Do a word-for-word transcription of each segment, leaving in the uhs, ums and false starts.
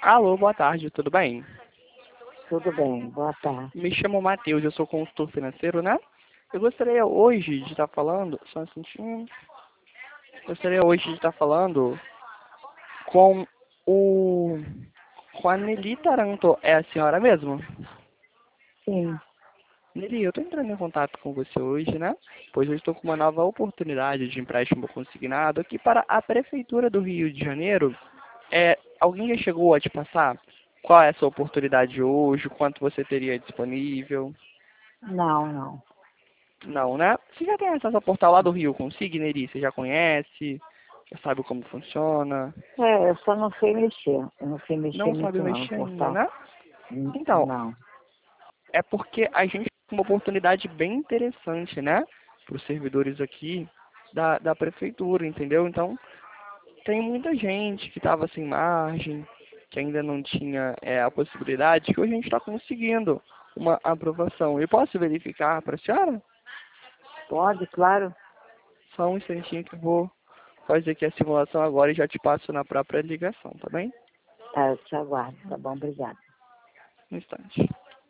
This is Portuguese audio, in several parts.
Alô, boa tarde, tudo bem? Tudo bem, boa tarde. Me chamo Matheus, eu sou consultor financeiro, né? Eu gostaria hoje de estar falando, só um instantinho, gostaria hoje de estar falando com o, com a Nelly Taranto, é a senhora mesmo? Sim, Nelly, eu estou entrando em contato com você hoje, né? Pois eu estou com uma nova oportunidade de empréstimo consignado aqui para a Prefeitura do Rio de Janeiro. É, alguém já chegou a te passar? Qual é essa oportunidade hoje? Quanto você teria disponível? não, não. Não, né? Você já tem acesso ao portal lá do Rio Consigneri? Você já conhece? Já sabe como funciona? É, eu só não sei mexer. Eu não sei mexer Não sabe muito não no mexer ainda, portal. né? Hum, Então, Não. é porque a gente tem uma oportunidade bem interessante, né? Para os servidores aqui da, da prefeitura, entendeu? Então, tem muita gente que estava sem margem, que ainda não tinha é, a possibilidade, que hoje a gente está conseguindo uma aprovação. Eu posso verificar para a senhora? Pode, claro. Só um instantinho que eu vou fazer aqui a simulação agora e já te passo na própria ligação, tá bem? Tá, eu te aguardo. Tá bom, obrigada. Um instante.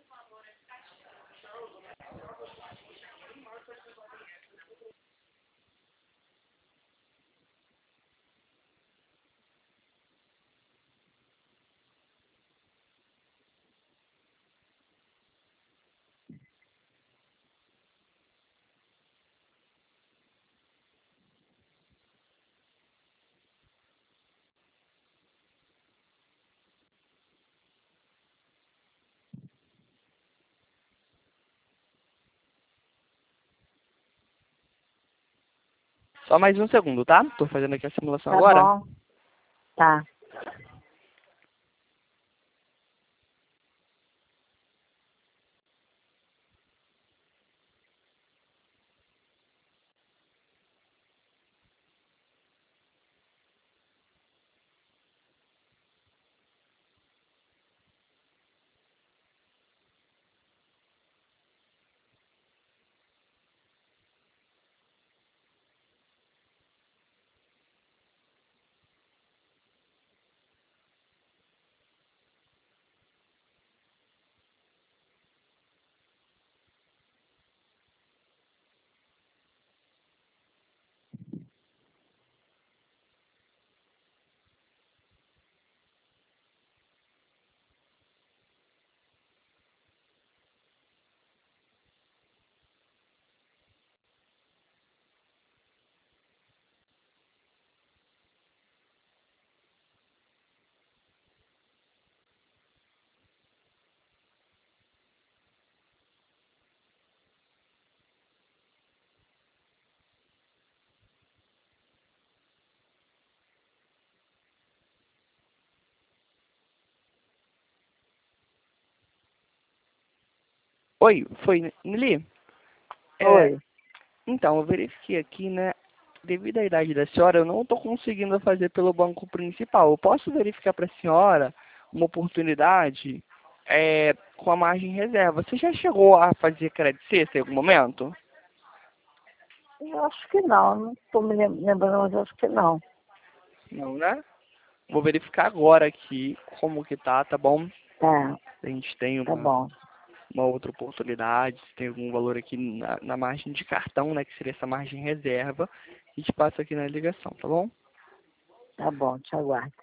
Só mais um segundo, tá? Tô fazendo aqui a simulação Tá agora. bom, tá. Oi, foi, Nelly? É, Oi. então, eu verifiquei aqui, né? Devido à idade da senhora, eu não estou conseguindo fazer pelo banco principal. Eu posso verificar para a senhora uma oportunidade é, com a margem reserva. Você já chegou a fazer crédito sexta em algum momento? Eu acho que não. Não tô me lem- lembrando, mas eu acho que não. Não, né? Vou verificar agora aqui como que tá, tá bom? Tá, A gente tem tá uma, bom. uma outra oportunidade, se tem algum valor aqui na, na margem de cartão, né? Que seria essa margem reserva. A gente passa aqui na ligação, tá bom? Tá bom, te aguardo.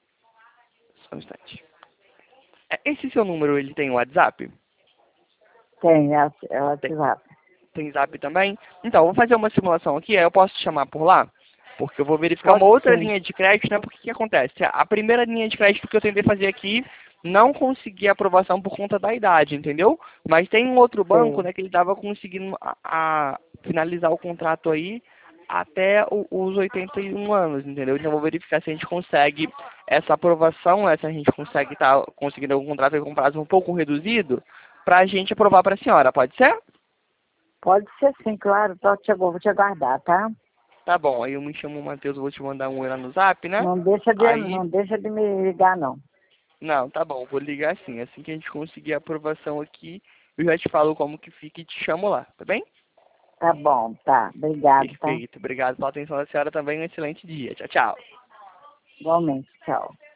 Só um instante. É, esse seu número, ele tem WhatsApp? Tem, é, é o Tem. WhatsApp. Tem Zap também? Então, eu vou fazer uma simulação aqui, aí eu posso te chamar por lá? Porque eu vou verificar uma Pode outra sim. linha de crédito, né? Porque o que acontece? A primeira linha de crédito que eu tentei fazer aqui, não consegui aprovação por conta da idade, entendeu? Mas tem um outro banco, Sei. né, que ele estava conseguindo a, a finalizar o contrato aí até o- os oitenta e um anos, entendeu? Então eu vou verificar se a gente consegue essa aprovação, né, se a gente consegue estar conseguindo algum contrato aí com prazo um pouco reduzido, para a gente aprovar para a senhora, pode ser? Pode ser sim, claro. Tô te, agu- vou te aguardar, tá? Tá bom, aí eu me chamo Matheus, eu vou te mandar um oi lá no zap, né? Não deixa de, Aí, não deixa de me ligar, não. não, tá bom, vou ligar assim. Assim que a gente conseguir a aprovação aqui, eu já te falo como que fica e te chamo lá, tá bem? Tá bom, tá. Obrigado, tá? Perfeito, obrigado pela atenção da senhora também, um excelente dia. Tchau, tchau. Igualmente, tchau.